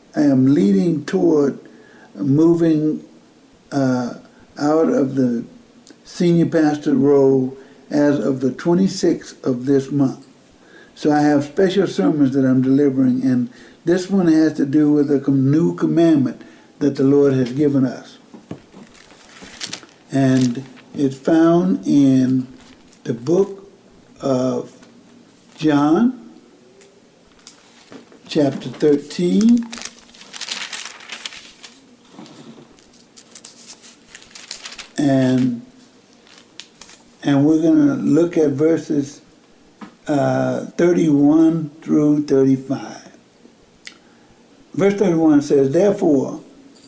I am leading toward moving out of the senior pastor role as of the 26th of this month. So I have special sermons that I'm delivering, and this one has to do with a new commandment that the Lord has given us. And it's found in the book of John, chapter 13. And we're going to look at verses 31 through 35. Verse 31 says, "Therefore,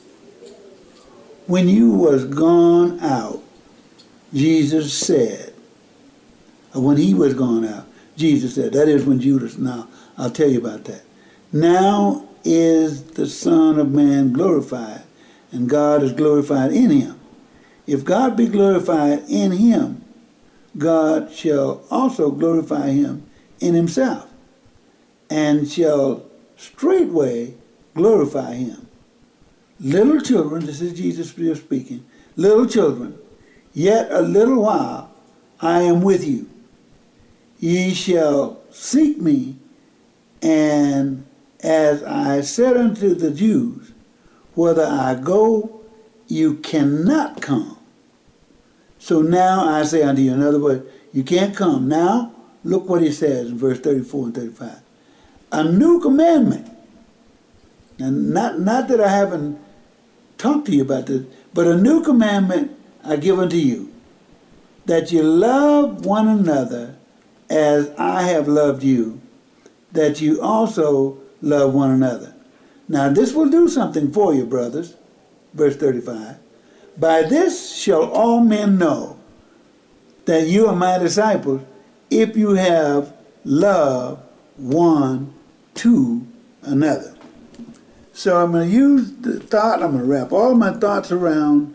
when you was gone out, Jesus said," or when he was gone out, Jesus said, that is when Judas, now I'll tell you about that. "Now is the Son of Man glorified, and God is glorified in him. If God be glorified in him, God shall also glorify him in himself, and shall straightway glorify him. Little children," this is Jesus still speaking, "little children, yet a little while I am with you. Ye shall seek me, and as I said unto the Jews, whither I go, you cannot come. So now I say unto you," in other words, you can't come. Now, look what he says in verse 34 and 35. "A new commandment," and not that I haven't talked to you about this, "but a new commandment I give unto you, that you love one another as I have loved you, that you also love one another. Now this will do something for you, brothers." Verse 35. "By this shall all men know that you are my disciples, if you have love one to another." So I'm going to use the thought, I'm going to wrap all my thoughts around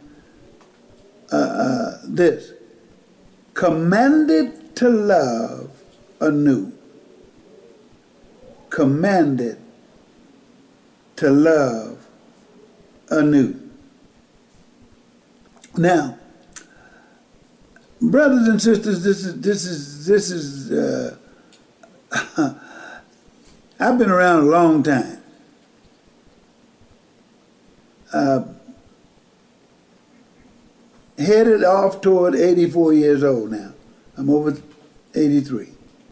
this. Commanded to love anew. Commanded to love anew. Now, brothers and sisters, this is I've been around a long time. Headed off toward 84 years old now. I'm over 83.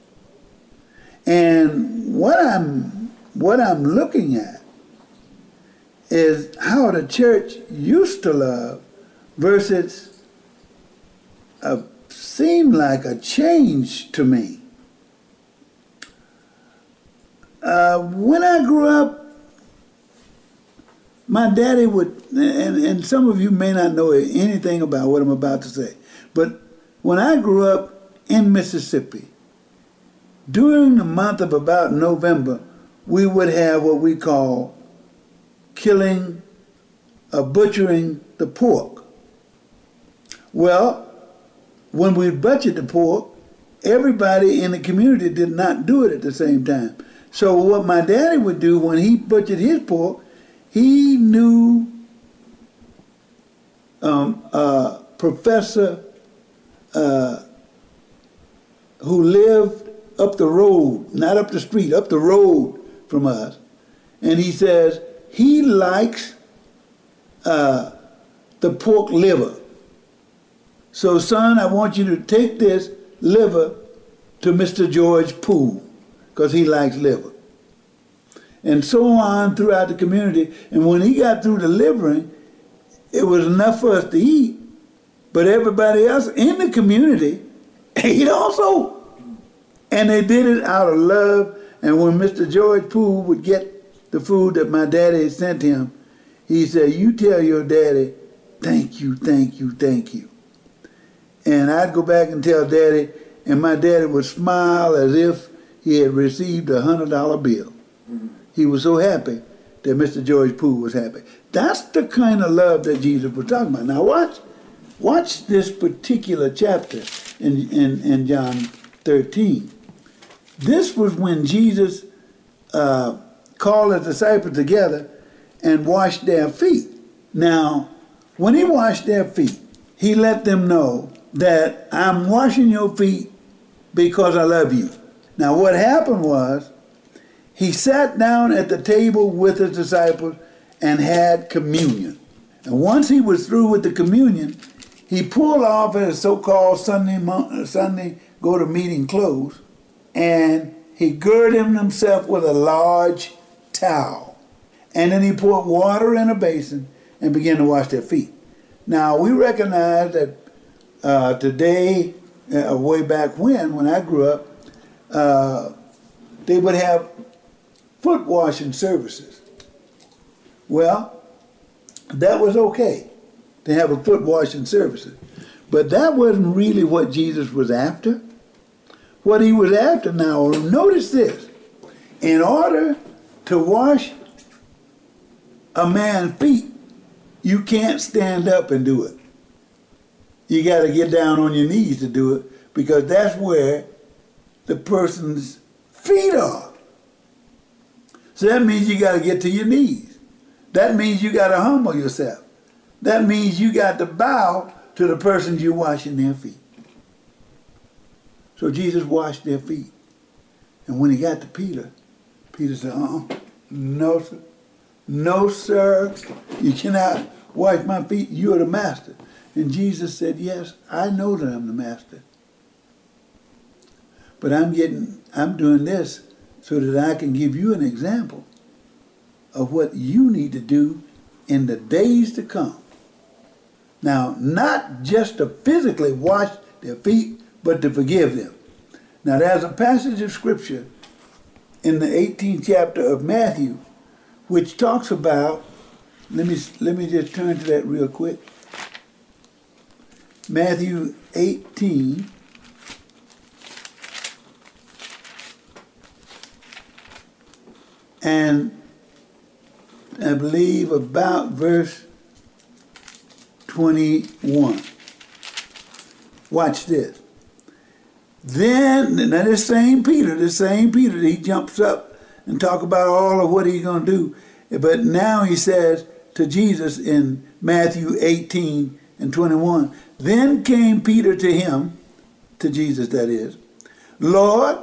And what I'm looking at is how the church used to love versus seemed like a change to me. When I grew up, my daddy would, and some of you may not know anything about what I'm about to say, but when I grew up in Mississippi, during the month of about November, we would have what we call butchering the pork. Well, when we butchered the pork, everybody in the community did not do it at the same time. So what my daddy would do when he butchered his pork, he knew professor who lived up the road, not up the street, up the road from us. And he says he likes the pork liver. So son, I want you to take this liver to Mr. George Poole, because he likes liver. And so on throughout the community. And when he got through delivering, it was enough for us to eat, but everybody else in the community ate also. And they did it out of love. And when Mr. George Poole would get the food that my daddy sent him, he said, "You tell your daddy, thank you, thank you, thank you." And I'd go back and tell daddy, and my daddy would smile as if he had received a $100 bill. He was so happy that Mr. George Poole was happy. That's the kind of love that Jesus was talking about. Now watch this particular chapter in John 13. This was when Jesus called his disciples together, and washed their feet. Now, when he washed their feet, he let them know that I'm washing your feet because I love you. Now, what happened was he sat down at the table with his disciples and had communion. And once he was through with the communion, he pulled off his so-called Sunday go-to-meeting clothes, and he girded himself with a large towel. And then he poured water in a basin and began to wash their feet. Now, we recognize that today, way back when I grew up, they would have foot washing services. Well, that was okay to have a foot washing services. But that wasn't really what Jesus was after. What he was after now, notice this. In order to wash a man's feet, you can't stand up and do it. You got to get down on your knees to do it, because that's where the person's feet are. So that means you got to get to your knees. That means you got to humble yourself. That means you got to bow to the person you're washing their feet. So Jesus washed their feet. And when he got to Peter, Peter said, no, sir. No, sir. You cannot wash my feet. You're the master. And Jesus said, yes, I know that I'm the master. But I'm doing this so that I can give you an example of what you need to do in the days to come. Now, not just to physically wash their feet, but to forgive them. Now, there's a passage of scripture in the 18th chapter of Matthew which talks about, let me just turn to that real quick. Matthew 18. And I believe about verse 21. Watch this. Then, now this same Peter, he jumps up and talk about all of what he's going to do. But now he says to Jesus in Matthew 18 and 21, then came Peter to him, to Jesus that is, Lord,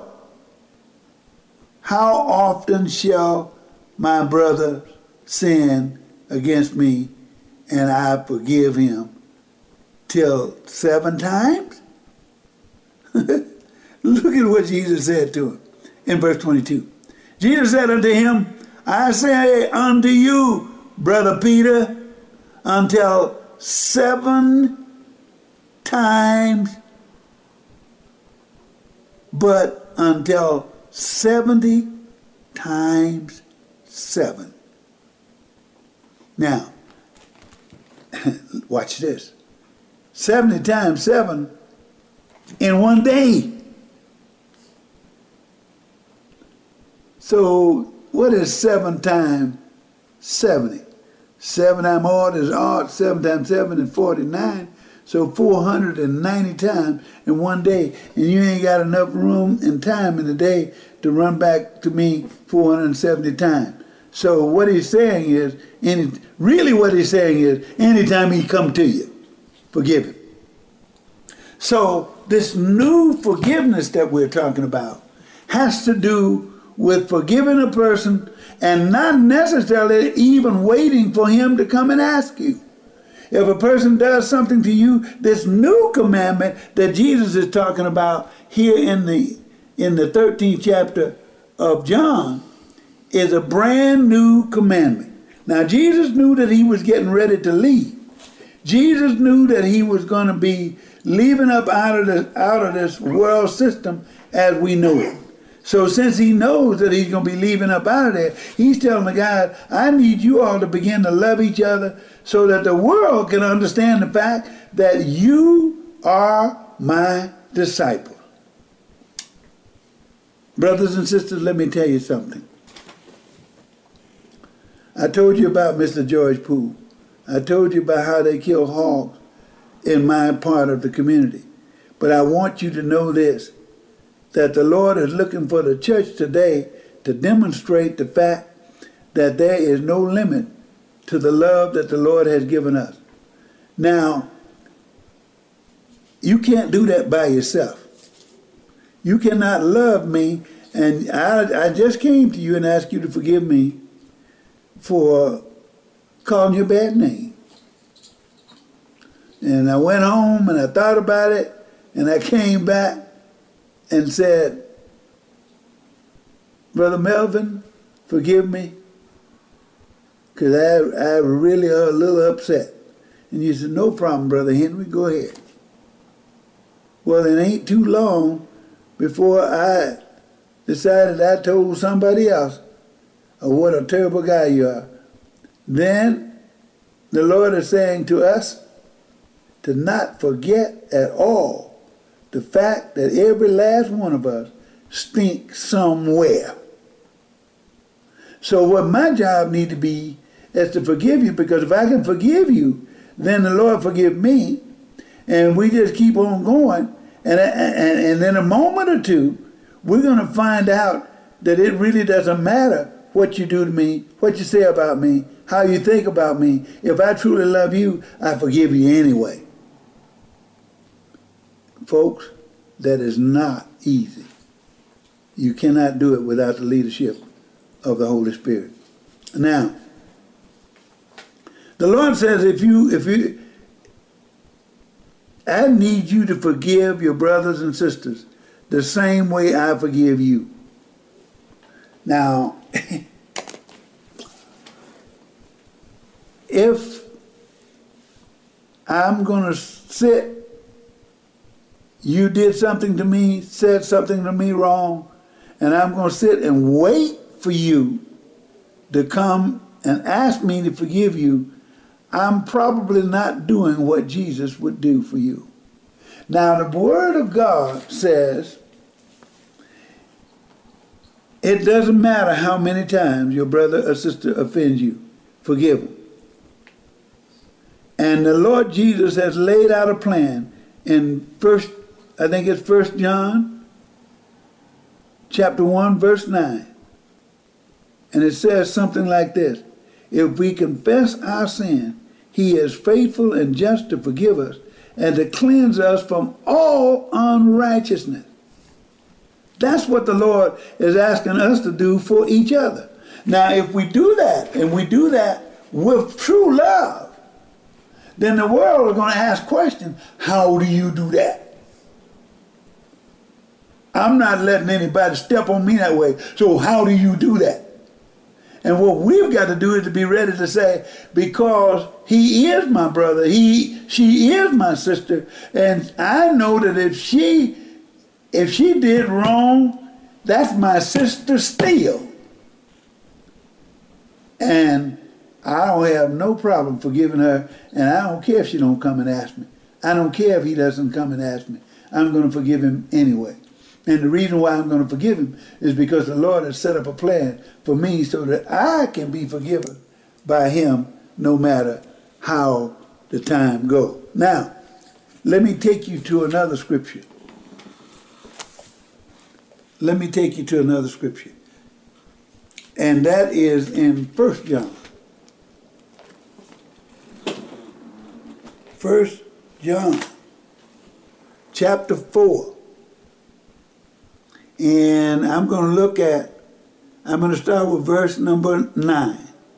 how often shall my brother sin against me and I forgive him? Till 7 times? Look at what Jesus said to him in verse 22. Jesus said unto him, I say unto you, brother Peter, until 7 times, but until 70 times 7. Now, watch this. 70 times 7 in one day. So what is 7 times 70? 7 times odd is odd. 7 times 7 is 49. So 490 times in one day. And you ain't got enough room and time in the day to run back to me 470 times. So what he's saying is, anytime he come to you, forgive him. So this new forgiveness that we're talking about has to do with forgiving a person and not necessarily even waiting for him to come and ask you. If a person does something to you, this new commandment that Jesus is talking about here in the 13th chapter of John is a brand new commandment. Now, Jesus knew that he was getting ready to leave. Jesus knew that he was going to be leaving up out of this world system as we know it. So since he knows that he's going to be leaving up out of there, he's telling the guys, I need you all to begin to love each other so that the world can understand the fact that you are my disciple. Brothers and sisters, let me tell you something. I told you about Mr. George Poole. I told you about how they kill hogs in my part of the community. But I want you to know this, that the Lord is looking for the church today to demonstrate the fact that there is no limit to the love that the Lord has given us. Now, you can't do that by yourself. You cannot love me, and I just came to you and asked you to forgive me for calling you a bad name. And I went home and I thought about it, and I came back and said, Brother Melvin, forgive me, because I really are a little upset. And you said, no problem, Brother Henry, go ahead. Well, it ain't too long before I decided I told somebody else what a terrible guy you are. Then the Lord is saying to us to not forget at all the fact that every last one of us stinks somewhere. So what my job need to be is to forgive you, because if I can forgive you, then the Lord forgive me, and we just keep on going, and in a moment or two, we're going to find out that it really doesn't matter what you do to me, what you say about me, how you think about me. If I truly love you, I forgive you anyway. Folks, that is not easy. You cannot do it without the leadership of the Holy Spirit. Now, the Lord says I need you to forgive your brothers and sisters the same way I forgive you. Now, if I'm going to sit, you did something to me, said something to me wrong, and I'm going to sit and wait for you to come and ask me to forgive you, I'm probably not doing what Jesus would do for you. Now, the Word of God says it doesn't matter how many times your brother or sister offends you, forgive them. And the Lord Jesus has laid out a plan in I think it's 1 John chapter 1, verse 9. And it says something like this: if we confess our sin, he is faithful and just to forgive us and to cleanse us from all unrighteousness. That's what the Lord is asking us to do for each other. Now, if we do that, and we do that with true love, then the world is going to ask questions. How do you do that? I'm not letting anybody step on me that way. So how do you do that? And what we've got to do is to be ready to say, because he is my brother, she is my sister, and I know that if she did wrong, that's my sister still. And I don't have no problem forgiving her, and I don't care if she don't come and ask me. I don't care if he doesn't come and ask me. I'm going to forgive him anyway. And the reason why I'm going to forgive him is because the Lord has set up a plan for me so that I can be forgiven by him no matter how the time goes. Now, let me take you to another scripture. Let me take you to another scripture. And that is in 1 John. 1 John chapter 4. And I'm going to start with verse number 9.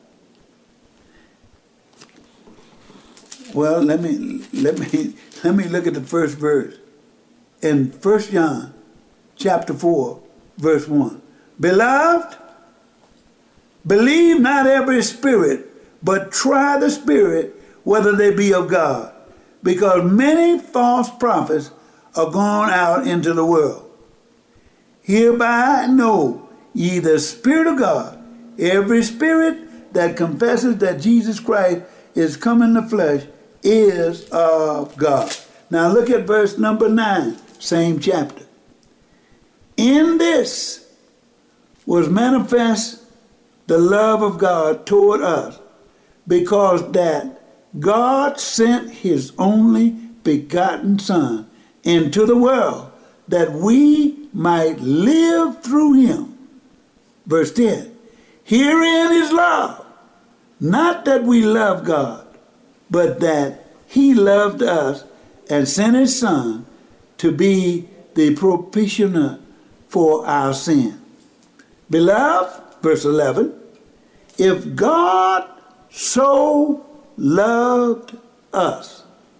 Well, let me look at the first verse. In 1 John chapter 4, verse 1. Beloved, believe not every spirit, but try the spirit whether they be of God, because many false prophets are gone out into the world. Hereby know ye the Spirit of God. Every spirit that confesses that Jesus Christ is come in the flesh is of God. Now look at verse number 9, same chapter. In this was manifest the love of God toward us, because that God sent his only begotten Son into the world, that we might live through him. Verse 10, herein is love. Not that we love God, but that he loved us and sent his son to be the propitiation for our sin. Beloved, verse 11, if God so loved us,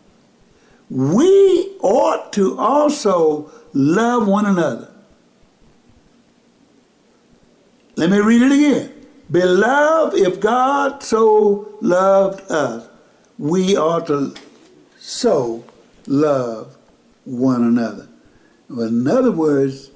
we ought to also love one another. Let me read it again. Beloved, if God so loved us, we ought to so love one another. Well, in other words,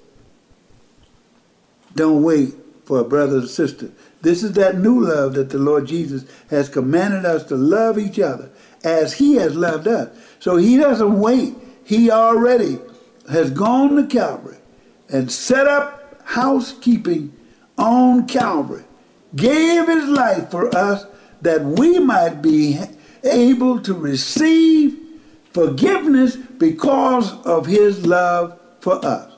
don't wait for a brother or sister. This is that new love that the Lord Jesus has commanded us to love each other as he has loved us. So he doesn't wait. He already has gone to Calvary and set up housekeeping on Calvary, gave his life for us that we might be able to receive forgiveness because of his love for us.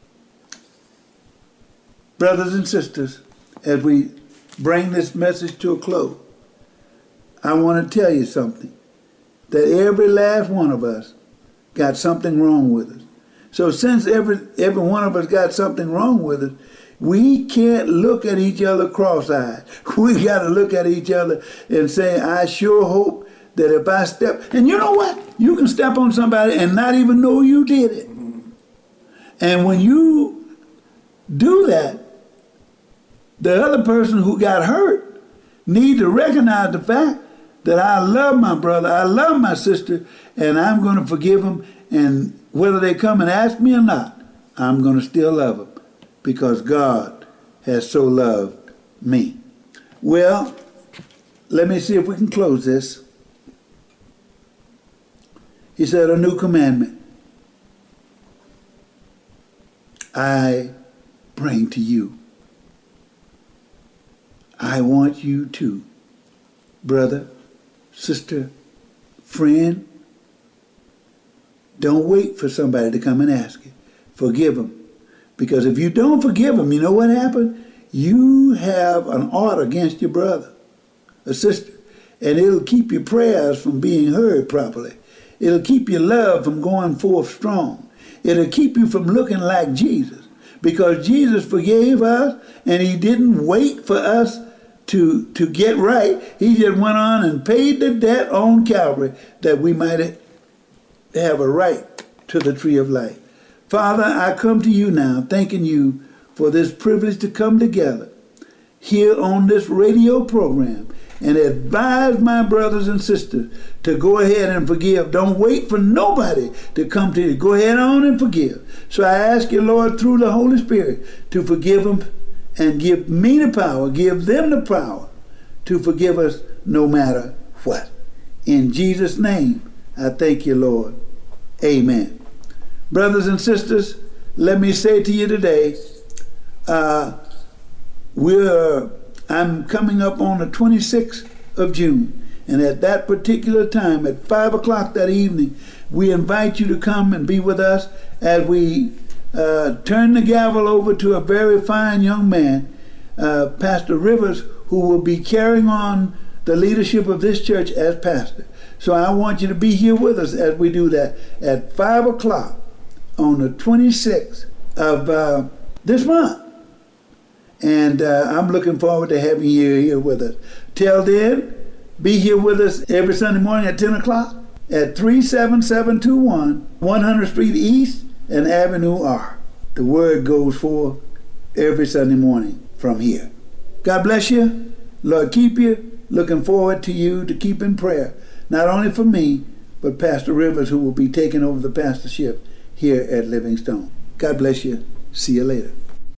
Brothers and sisters, as we bring this message to a close, I want to tell you something, that every last one of us got something wrong with us. So since every one of us got something wrong with us, we can't look at each other cross-eyed. We got to look at each other and say, I sure hope that if I step, and you know what? You can step on somebody and not even know you did it. And when you do that, the other person who got hurt needs to recognize the fact that I love my brother, I love my sister, and I'm going to forgive them. And whether they come and ask me or not, I'm going to still love them because God has so loved me. Well, let me see if we can close this. He said, a new commandment I bring to you. I want you to, brother, sister, friend, don't wait for somebody to come and ask you. Forgive them. Because if you don't forgive them, you know what happened? You have an ought against your brother or sister. And it'll keep your prayers from being heard properly. It'll keep your love from going forth strong. It'll keep you from looking like Jesus. Because Jesus forgave us and he didn't wait for us to get right. He just went on and paid the debt on Calvary that we might have a right to the tree of life. Father, I come to you now thanking you for this privilege to come together here on this radio program and advise my brothers and sisters to go ahead and forgive. Don't wait for nobody to come to you. Go ahead on and forgive. So I ask you, Lord, through the Holy Spirit to forgive them and give me the power, give them the power to forgive us no matter what. In Jesus' name, I thank you, Lord. Amen. Brothers and sisters, let me say to you today, I'm coming up on the 26th of June. And at that particular time, at 5 o'clock that evening, we invite you to come and be with us as we turn the gavel over to a very fine young man, Pastor Rivers, who will be carrying on the leadership of this church as pastor. So I want you to be here with us as we do that at 5 o'clock on the 26th of this month. And I'm looking forward to having you here with us. Till then, be here with us every Sunday morning at 10 o'clock at 37721 100th Street East and Avenue R. The word goes forth every Sunday morning from here. God bless you. Lord keep you. Looking forward to you to keep in prayer, not only for me, but Pastor Rivers, who will be taking over the pastorship here at Livingstone. God bless you. See you later.